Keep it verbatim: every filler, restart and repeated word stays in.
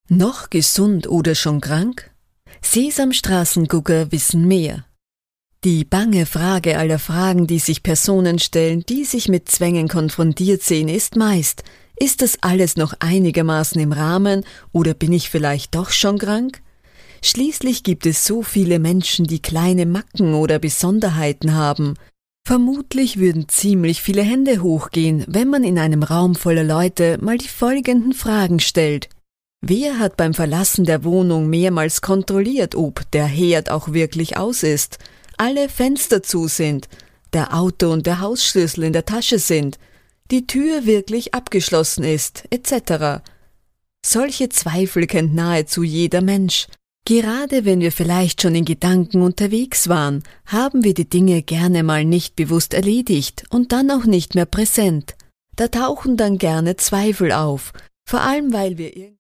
Noch gesund oder schon krank? Sesamstraßengucker wissen mehr. Die bange Frage aller Fragen, die sich Personen stellen, die sich mit Zwängen konfrontiert sehen, ist meist: Ist das alles noch einigermaßen im Rahmen oder bin ich vielleicht doch schon krank? Schließlich gibt es so viele Menschen, die kleine Macken oder Besonderheiten haben. Vermutlich würden ziemlich viele Hände hochgehen, wenn man in einem Raum voller Leute mal die folgenden Fragen stellt. Wer hat beim Verlassen der Wohnung mehrmals kontrolliert, ob der Herd auch wirklich aus ist, alle Fenster zu sind, der Auto- und der Hausschlüssel in der Tasche sind, die Tür wirklich abgeschlossen ist, et cetera. Solche Zweifel kennt nahezu jeder Mensch. Gerade wenn wir vielleicht schon in Gedanken unterwegs waren, haben wir die Dinge gerne mal nicht bewusst erledigt und dann auch nicht mehr präsent. Da tauchen dann gerne Zweifel auf, vor allem weil wir